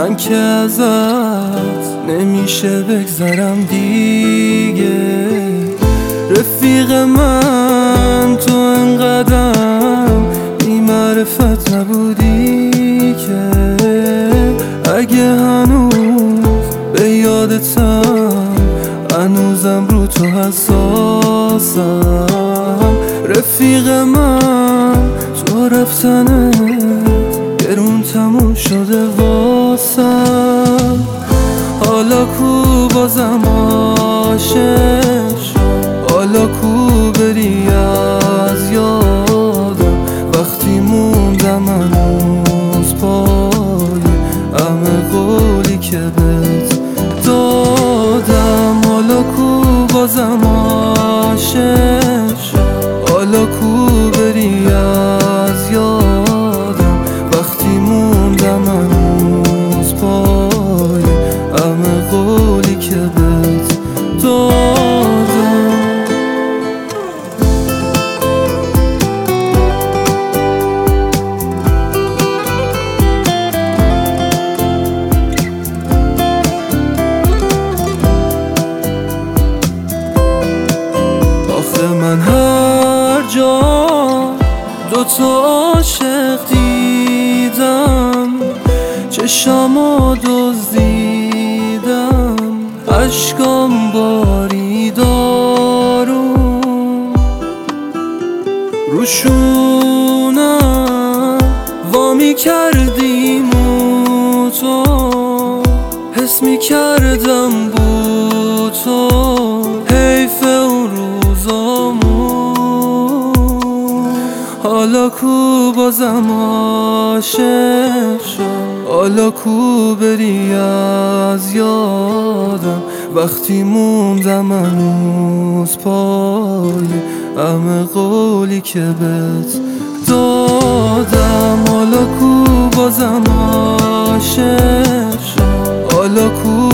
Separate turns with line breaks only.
من که ازت نمیشه بگذرم دیگه. رفیق من تو انقدرم بی معرفت نبودی که اگه هنوز به یادتم هنوزم رو تو حساسم. رفیق من تو رفتنت گرون تموم شده واسم. حالا کو بازم عاشق شم، حالا کو بری از یادم وقتی موندم هنوز پای همه قولی که بهت دادم. حالا کو بازم عاشق شم، حالا کو بری از یادم وقتی موندم هنوز پای همه قولی که بهت دادم. آخه من هر جا دوتا عاشق دیدم چشامو دزدیدم، اشکام باری دارم روشونم وامی کردیم و تو حس می کردم بود تو حیف اون روزامون. حالا کو بازم عاشق شم، حالا کو بری از یادم وقتی موندم هنوز پای همه قولی که بهت دادم. حالا کو بازم عاشق شم، حالا کو